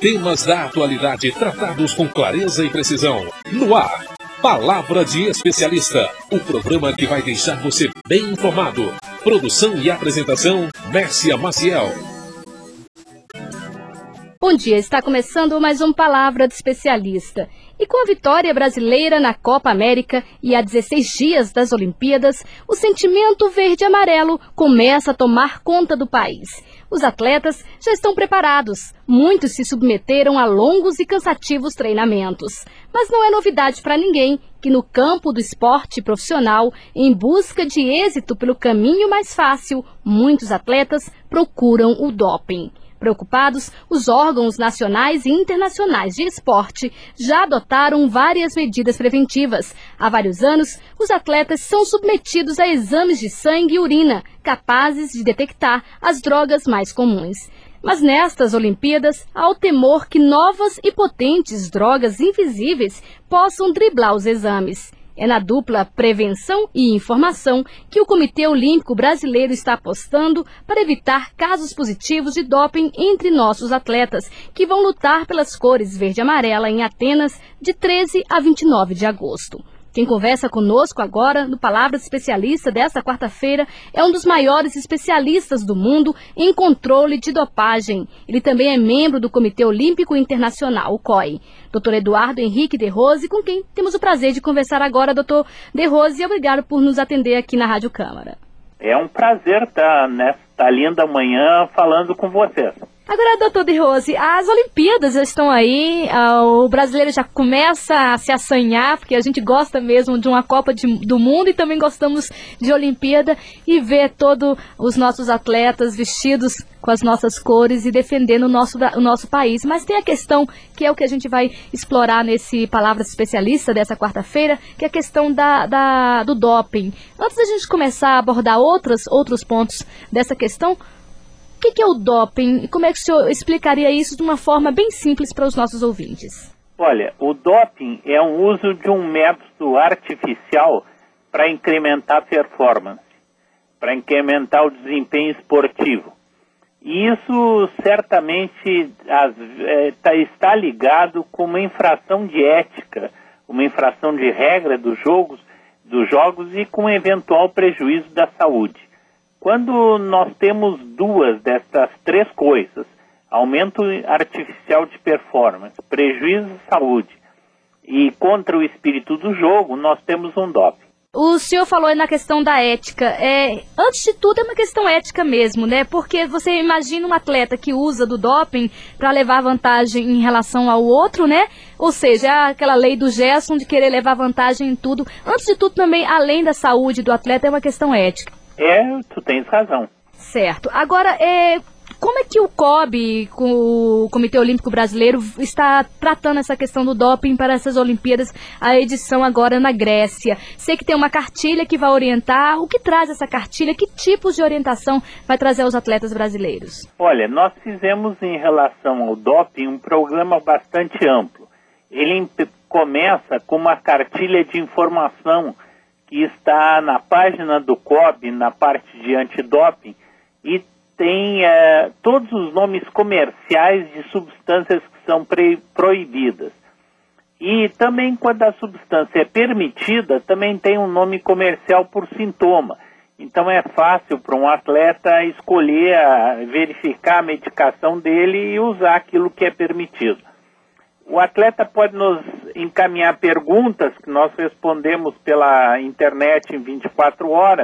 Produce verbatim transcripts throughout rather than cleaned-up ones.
Temas da atualidade tratados com clareza e precisão. No ar, Palavra de Especialista, o programa que vai deixar você bem informado. Produção e apresentação, Mércia Maciel. Bom dia, está começando mais um Palavra de Especialista. E com a vitória brasileira na Copa América e há dezesseis dias das Olimpíadas, o sentimento verde-amarelo começa a tomar conta do país. Os atletas já estão preparados. Muitos se submeteram a longos e cansativos treinamentos. Mas não é novidade para ninguém que no campo do esporte profissional, em busca de êxito pelo caminho mais fácil, muitos atletas procuram o doping. Preocupados, os órgãos nacionais e internacionais de esporte já adotaram várias medidas preventivas. Há vários anos, os atletas são submetidos a exames de sangue e urina, capazes de detectar as drogas mais comuns. Mas nestas Olimpíadas, há o temor que novas e potentes drogas invisíveis possam driblar os exames. É na dupla prevenção e informação que o Comitê Olímpico Brasileiro está apostando para evitar casos positivos de doping entre nossos atletas, que vão lutar pelas cores verde e amarela em Atenas de treze a vinte e nove de agosto. Quem conversa conosco agora, no Palavra de Especialista desta quarta-feira, é um dos maiores especialistas do mundo em controle de dopagem. Ele também é membro do Comitê Olímpico Internacional, o C O I. doutor Eduardo Henrique de Rose, com quem temos o prazer de conversar agora. doutor De Rose, obrigado por nos atender aqui na Rádio Câmara. É um prazer estar nesta linda manhã falando com vocês. Agora, doutor De Rose, as Olimpíadas já estão aí, o brasileiro já começa a se assanhar, porque a gente gosta mesmo de uma Copa de, do Mundo e também gostamos de Olimpíada, e ver todos os nossos atletas vestidos com as nossas cores e defendendo o nosso, o nosso país. Mas tem a questão, que é o que a gente vai explorar nesse Palavra Especialista dessa quarta-feira, que é a questão da, da, do doping. Antes da gente começar a abordar outros, outros pontos dessa questão, o que, que é o doping e como é que o senhor explicaria isso de uma forma bem simples para os nossos ouvintes? Olha, o doping é um uso de um método artificial para incrementar a performance, para incrementar o desempenho esportivo. E isso certamente as, é, tá, está ligado com uma infração de ética, uma infração de regra dos jogos, dos jogos e com eventual prejuízo da saúde. Quando nós temos duas dessas três coisas, aumento artificial de performance, prejuízo de saúde e contra o espírito do jogo, nós temos um doping. O senhor falou na questão da ética. É, antes de tudo é uma questão ética mesmo, né? Porque você imagina um atleta que usa do doping para levar vantagem em relação ao outro, né? Ou seja, é aquela lei do Gerson de querer levar vantagem em tudo. Antes de tudo também, além da saúde do atleta, é uma questão ética. É, tu tens razão. Certo. Agora, é, como é que o C O B, com o Comitê Olímpico Brasileiro, está tratando essa questão do doping para essas Olimpíadas, a edição agora na Grécia? Sei que tem uma cartilha que vai orientar. O que traz essa cartilha? Que tipos de orientação vai trazer aos atletas brasileiros? Olha, nós fizemos em relação ao doping um programa bastante amplo. Ele começa com uma cartilha de informação que está na página do C O B, na parte de antidoping, e tem é, todos os nomes comerciais de substâncias que são proibidas. E também, quando a substância é permitida, também tem um nome comercial por sintoma. Então é fácil para um atleta escolher, a, verificar a medicação dele e usar aquilo que é permitido. O atleta pode nos encaminhar perguntas que nós respondemos pela internet em vinte e quatro horas,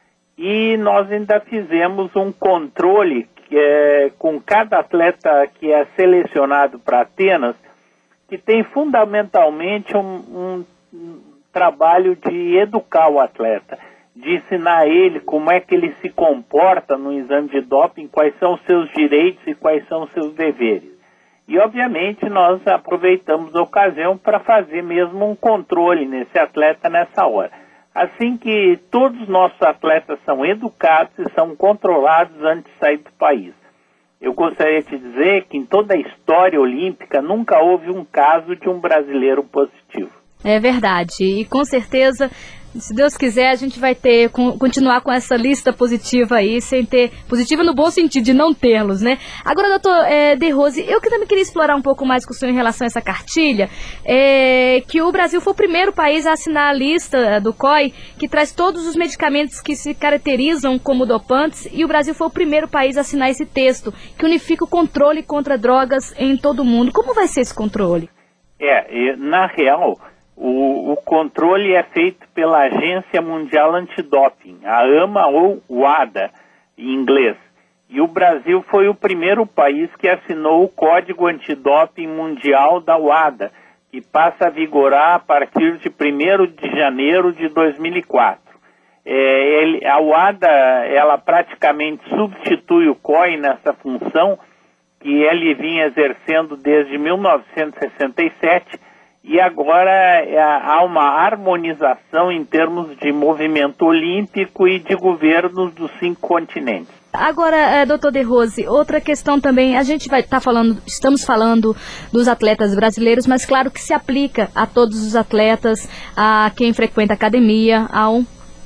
e nós ainda fizemos um controle que é, com cada atleta que é selecionado para Atenas, que tem fundamentalmente um, um trabalho de educar o atleta, de ensinar a ele como é que ele se comporta no exame de doping, quais são os seus direitos e quais são os seus deveres. E, obviamente, nós aproveitamos a ocasião para fazer mesmo um controle nesse atleta nessa hora. Assim que todos os nossos atletas são educados e são controlados antes de sair do país. Eu gostaria de dizer que em toda a história olímpica nunca houve um caso de um brasileiro positivo. É verdade. E com certeza Se Deus quiser, a gente vai ter, com, continuar com essa lista positiva aí, sem ter, positiva no bom sentido, de não tê-los, né? Agora, doutor é, De Rose, eu que também queria explorar um pouco mais com o senhor em relação a essa cartilha, é, que o Brasil foi o primeiro país a assinar a lista do C O I, que traz todos os medicamentos que se caracterizam como dopantes, e o Brasil foi o primeiro país a assinar esse texto, que unifica o controle contra drogas em todo o mundo. Como vai ser esse controle? É, na real... O, o controle é feito pela Agência Mundial Antidoping, a AMA ou WADA, em inglês. E o Brasil foi o primeiro país que assinou o Código Antidoping Mundial da WADA, que passa a vigorar a partir de primeiro de janeiro de dois mil e quatro. É, ele, a WADA, ela praticamente substitui o C O I nessa função, que ele vinha exercendo desde mil novecentos e sessenta e sete, e agora é, há uma harmonização em termos de movimento olímpico e de governos dos cinco continentes. Agora, é, doutor De Rose, outra questão também, a gente vai estar tá falando, estamos falando dos atletas brasileiros, mas claro que se aplica a todos os atletas, a quem frequenta a academia, ao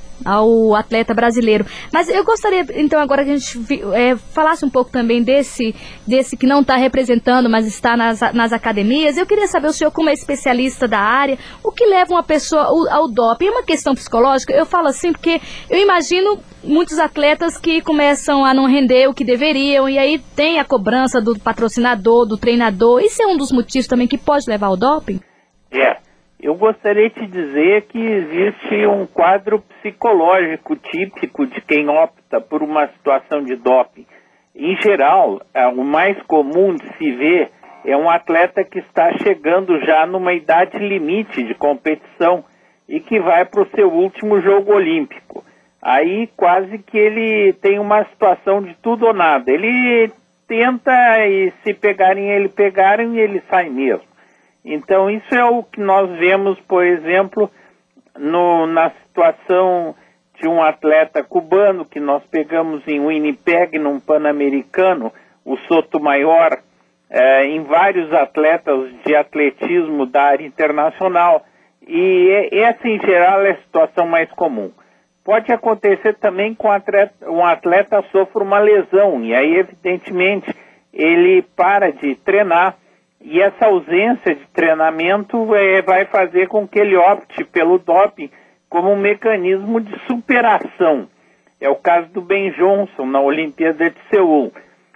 ao atleta brasileiro. Mas eu gostaria, então, agora que a gente é, falasse um pouco também desse, desse que não está representando, mas está nas, nas academias. Eu queria saber, o senhor, como é especialista da área, o que leva uma pessoa ao, ao doping? É uma questão psicológica? Eu falo assim porque eu imagino muitos atletas que começam a não render o que deveriam, e aí tem a cobrança do patrocinador, do treinador. Isso é um dos motivos também que pode levar ao doping? É. Eu gostaria de dizer que existe um quadro psicológico típico de quem opta por uma situação de doping. Em geral, o mais comum de se ver é um atleta que está chegando já numa idade limite de competição e que vai para o seu último jogo olímpico. Aí quase que ele tem uma situação de tudo ou nada. Ele tenta e se pegarem ele pegarem e ele sai mesmo. Então isso é o que nós vemos, por exemplo, no, na situação de um atleta cubano que nós pegamos em Winnipeg, num Pan-Americano, o Sotomayor, eh, em vários atletas de atletismo da área internacional, e essa em geral é a situação mais comum. Pode acontecer também com atleta, um atleta sofre uma lesão, e aí evidentemente ele para de treinar, e essa ausência de treinamento é, vai fazer com que ele opte pelo doping como um mecanismo de superação. É o caso do Ben Johnson na Olimpíada de Seul.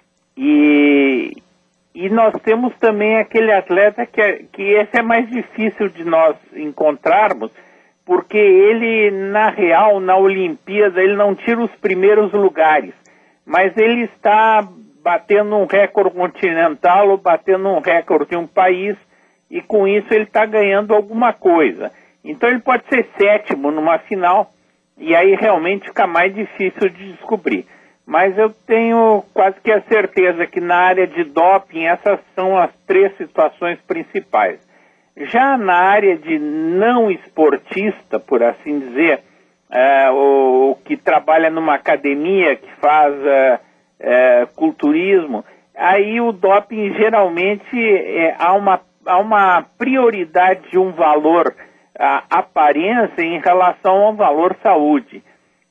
E, e nós temos também aquele atleta que, é, que esse é mais difícil de nós encontrarmos, porque ele, na real, na Olimpíada, ele não tira os primeiros lugares, mas ele está batendo um recorde continental ou batendo um recorde de um país, e com isso ele está ganhando alguma coisa. Então ele pode ser sétimo numa final, e aí realmente fica mais difícil de descobrir. Mas eu tenho quase que a certeza que na área de doping essas são as três situações principais. Já na área de não esportista, por assim dizer, é, o, o que trabalha numa academia, que faz é, é, culturismo, aí o doping geralmente é, há, uma, há uma prioridade de um valor a, aparência em relação ao valor saúde.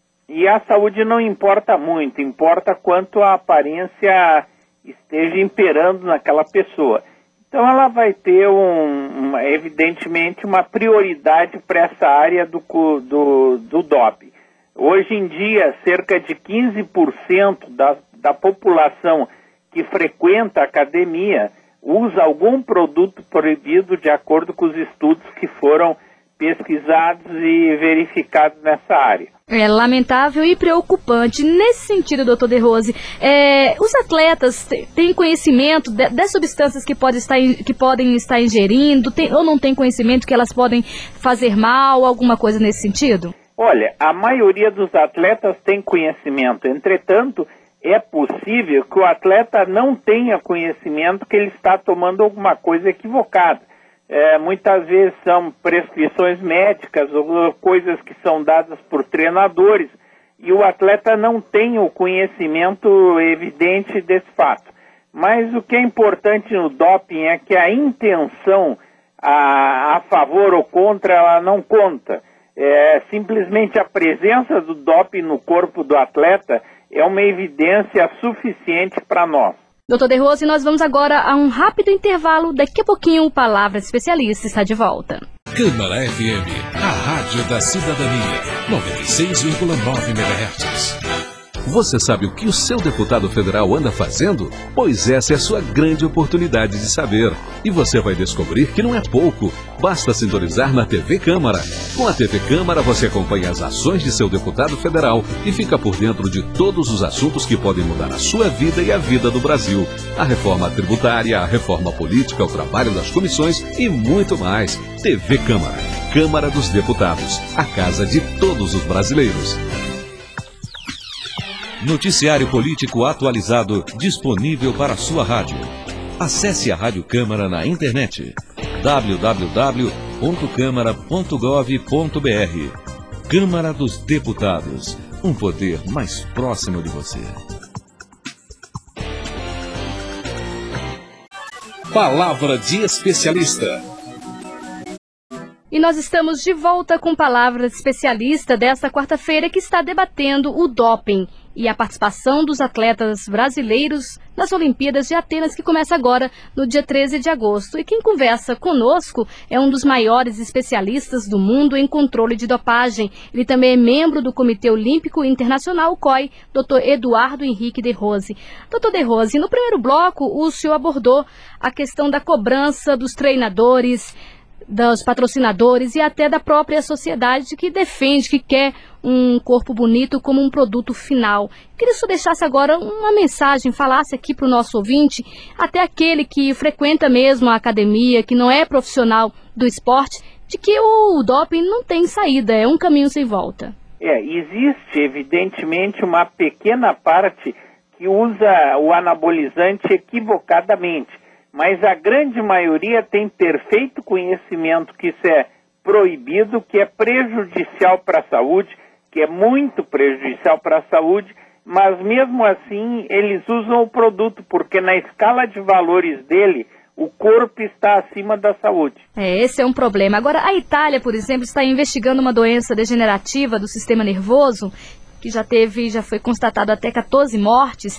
E a saúde não importa muito, importa quanto a aparência esteja imperando naquela pessoa. Então ela vai ter, um, uma, evidentemente, uma prioridade para essa área do, do, do doping. Hoje em dia, cerca de quinze por cento da, da população que frequenta a academia usa algum produto proibido de acordo com os estudos que foram pesquisados e verificados nessa área. É lamentável e preocupante. Nesse sentido, doutor De Rose, é, os atletas têm conhecimento de, das substâncias que, pode estar, que podem estar ingerindo, tem, ou não têm conhecimento que elas podem fazer mal, alguma coisa nesse sentido? Olha, a maioria dos atletas tem conhecimento. Entretanto, é possível que o atleta não tenha conhecimento que ele está tomando alguma coisa equivocada. É, muitas vezes são prescrições médicas ou coisas que são dadas por treinadores e o atleta não tem o conhecimento evidente desse fato. Mas o que é importante no doping é que a intenção a, a favor ou contra ela não conta. É, simplesmente a presença do doping no corpo do atleta é uma evidência suficiente para nós. doutor De Rose, nós vamos agora a um rápido intervalo. Daqui a pouquinho o Palavra de Especialista está de volta. Câmara F M, a rádio da cidadania, noventa e seis vírgula nove megahertz. Você sabe o que o seu deputado federal anda fazendo? Pois essa é a sua grande oportunidade de saber. E você vai descobrir que não é pouco. Basta sintonizar na T V Câmara. Com a T V Câmara você acompanha as ações de seu deputado federal e fica por dentro de todos os assuntos que podem mudar a sua vida e a vida do Brasil. A reforma tributária, a reforma política, o trabalho das comissões e muito mais. T V Câmara, Câmara dos Deputados, a casa de todos os brasileiros. Noticiário político atualizado, disponível para a sua rádio. Acesse a Rádio Câmara na internet. w w w ponto câmara ponto gov ponto b r. Câmara dos Deputados. Um poder mais próximo de você. Palavra de Especialista. E nós estamos de volta com Palavra de Especialista desta quarta-feira, que está debatendo o doping e a participação dos atletas brasileiros nas Olimpíadas de Atenas, que começa agora no dia treze de agosto. E quem conversa conosco é um dos maiores especialistas do mundo em controle de dopagem. Ele também é membro do Comitê Olímpico Internacional, o C O I, doutor Eduardo Henrique De Rose. doutor De Rose, no primeiro bloco o senhor abordou a questão da cobrança dos treinadores, dos patrocinadores e até da própria sociedade que defende, que quer um corpo bonito como um produto final. Queria que o senhor deixasse agora uma mensagem, falasse aqui para o nosso ouvinte, até aquele que frequenta mesmo a academia, que não é profissional do esporte, de que o doping não tem saída, é um caminho sem volta. É, existe evidentemente uma pequena parte que usa o anabolizante equivocadamente, mas a grande maioria tem perfeito conhecimento que isso é proibido, que é prejudicial para a saúde, que é muito prejudicial para a saúde, mas mesmo assim eles usam o produto, porque na escala de valores dele, o corpo está acima da saúde. É, esse é um problema. Agora, a Itália, por exemplo, está investigando uma doença degenerativa do sistema nervoso, que já teve, já foi constatado até quatorze mortes,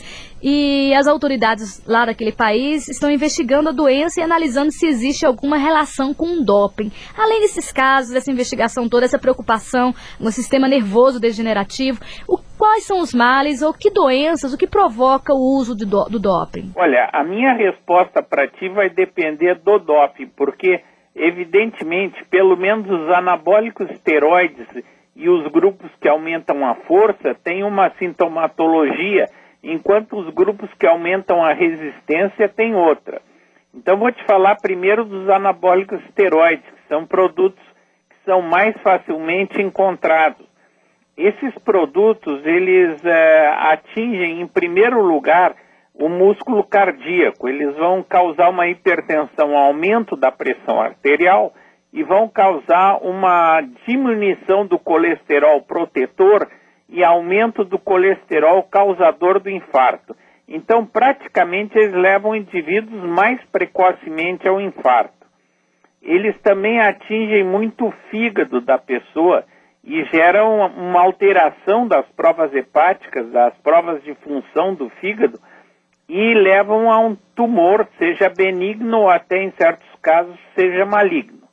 e as autoridades lá daquele país estão investigando a doença e analisando se existe alguma relação com o doping. Além desses casos, dessa investigação toda, essa preocupação no sistema nervoso degenerativo, o, quais são os males ou que doenças, o que provoca o uso do, do doping? Olha, a minha resposta para ti vai depender do doping, porque evidentemente, pelo menos os anabólicos esteroides e os grupos que aumentam a força têm uma sintomatologia, enquanto os grupos que aumentam a resistência têm outra. Então vou te falar primeiro dos anabólicos esteroides, que são produtos que são mais facilmente encontrados. Esses produtos, eles é, atingem em primeiro lugar o músculo cardíaco, eles vão causar uma hipertensão, um aumento da pressão arterial, e vão causar uma diminuição do colesterol protetor e aumento do colesterol causador do infarto. Então, praticamente, eles levam indivíduos mais precocemente ao infarto. Eles também atingem muito o fígado da pessoa e geram uma alteração das provas hepáticas, das provas de função do fígado, e levam a um tumor, seja benigno ou até, em certos casos, seja maligno.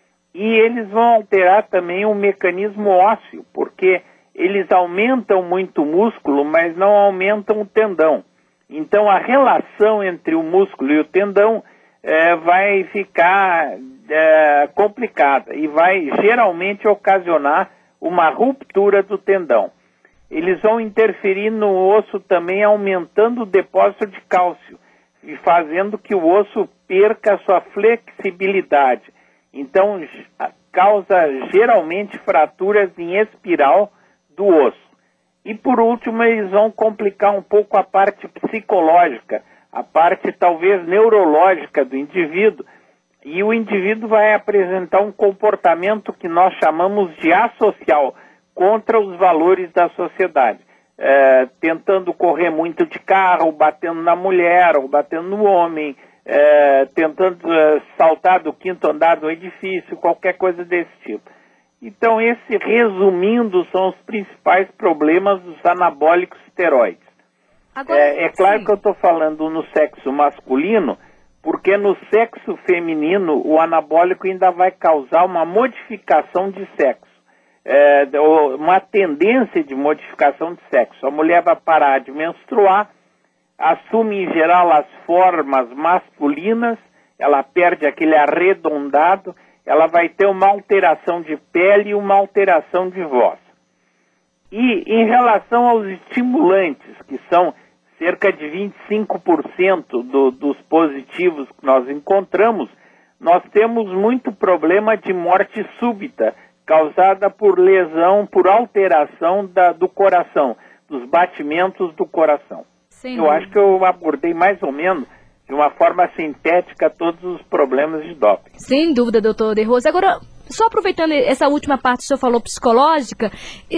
E eles vão alterar também o mecanismo ósseo, porque eles aumentam muito o músculo, mas não aumentam o tendão. Então a relação entre o músculo e o tendão é, vai ficar é, complicada e vai geralmente ocasionar uma ruptura do tendão. Eles vão interferir no osso também, aumentando o depósito de cálcio e fazendo que o osso perca a sua flexibilidade. Então, causa geralmente fraturas em espiral do osso. E por último, eles vão complicar um pouco a parte psicológica, a parte talvez neurológica do indivíduo, e o indivíduo vai apresentar um comportamento que nós chamamos de asocial, contra os valores da sociedade, é, tentando correr muito de carro, batendo na mulher, ou batendo no homem, é, tentando é, saltar do quinto andar do edifício, qualquer coisa desse tipo. Então, esse, resumindo, são os principais problemas dos anabólicos esteroides. Agora, é, é claro sim. que eu estou falando no sexo masculino, porque no sexo feminino o anabólico ainda vai causar uma modificação de sexo. É, uma tendência de modificação de sexo. A mulher vai parar de menstruar, assume em geral as formas masculinas, ela perde aquele arredondado, ela vai ter uma alteração de pele e uma alteração de voz. E em relação aos estimulantes, que são cerca de vinte e cinco por cento do, dos positivos que nós encontramos, nós temos muito problema de morte súbita, causada por lesão, por alteração da, do coração, dos batimentos do coração. Sim. Eu acho que eu abordei mais ou menos, de uma forma sintética, todos os problemas de doping. Sem dúvida, doutor De Rose. Agora, só aproveitando essa última parte que o senhor falou, psicológica, e,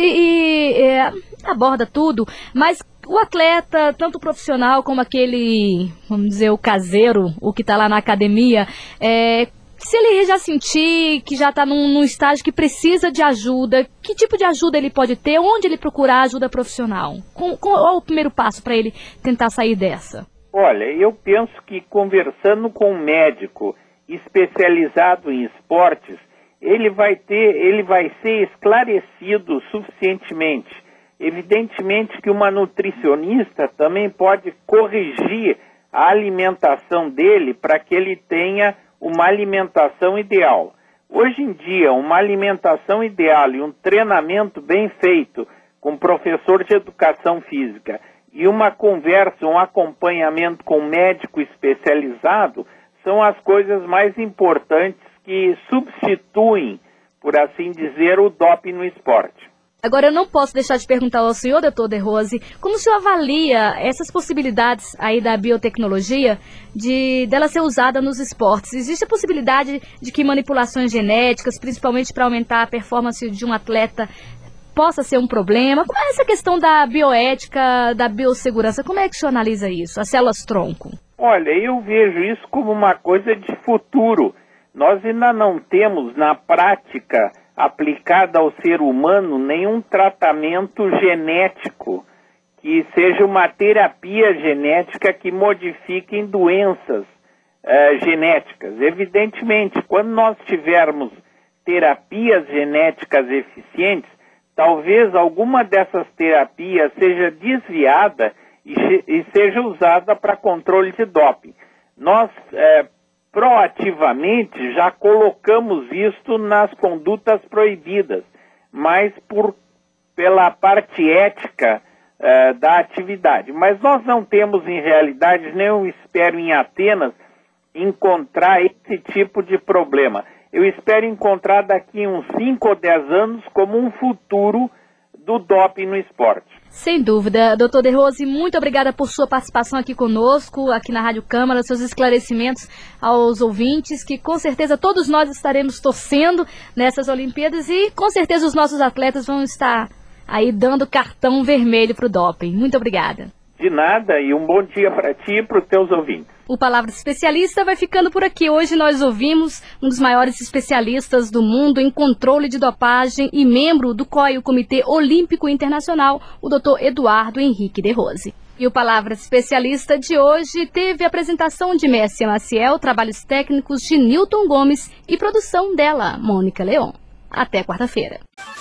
e é, aborda tudo, mas o atleta, tanto o profissional como aquele, vamos dizer, o caseiro, o que está lá na academia, é, se ele já sentir que já está num, num estágio que precisa de ajuda, que tipo de ajuda ele pode ter? Onde ele procurar ajuda profissional? Com, com, qual é o primeiro passo para ele tentar sair dessa? Olha, eu penso que conversando com um médico especializado em esportes, ele vai ter, ele vai ser esclarecido suficientemente. Evidentemente que uma nutricionista também pode corrigir a alimentação dele para que ele tenha uma alimentação ideal. Hoje em dia, uma alimentação ideal e um treinamento bem feito com um professor de educação física e uma conversa, um acompanhamento com um médico especializado são as coisas mais importantes que substituem, por assim dizer, o doping no esporte. Agora, eu não posso deixar de perguntar ao senhor, doutor De Rose, como o senhor avalia essas possibilidades aí da biotecnologia de dela ser usada nos esportes? Existe a possibilidade de que manipulações genéticas, principalmente para aumentar a performance de um atleta, possa ser um problema? Como é essa questão da bioética, da biossegurança? Como é que o senhor analisa isso, as células-tronco? Olha, eu vejo isso como uma coisa de futuro. Nós ainda não temos, na prática aplicada ao ser humano, nenhum tratamento genético que seja uma terapia genética que modifique doenças uh, genéticas. Evidentemente, quando nós tivermos terapias genéticas eficientes, talvez alguma dessas terapias seja desviada e, e seja usada para controle de doping. Nós, é, proativamente, já colocamos isto nas condutas proibidas, mas por, pela parte ética é, da atividade. Mas nós não temos, em realidade, nem eu espero em Atenas, encontrar esse tipo de problema. Eu espero encontrar daqui uns cinco ou dez anos como um futuro do doping no esporte. Sem dúvida. doutor De Rose, muito obrigada por sua participação aqui conosco, aqui na Rádio Câmara, seus esclarecimentos aos ouvintes, que com certeza todos nós estaremos torcendo nessas Olimpíadas e com certeza os nossos atletas vão estar aí dando cartão vermelho para o doping. Muito obrigada. De nada, e um bom dia para ti e para os teus ouvintes. O Palavra de Especialista vai ficando por aqui. Hoje nós ouvimos um dos maiores especialistas do mundo em controle de dopagem e membro do C O I, o Comitê Olímpico Internacional, o doutor Eduardo Henrique De Rose. E o Palavra de Especialista de hoje teve a apresentação de Mércia Maciel, trabalhos técnicos de Newton Gomes e produção dela, Mônica Leon. Até quarta-feira.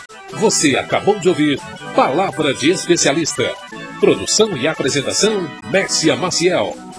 Você acabou de ouvir Palavra de Especialista. Produção e apresentação, Mércia Maciel.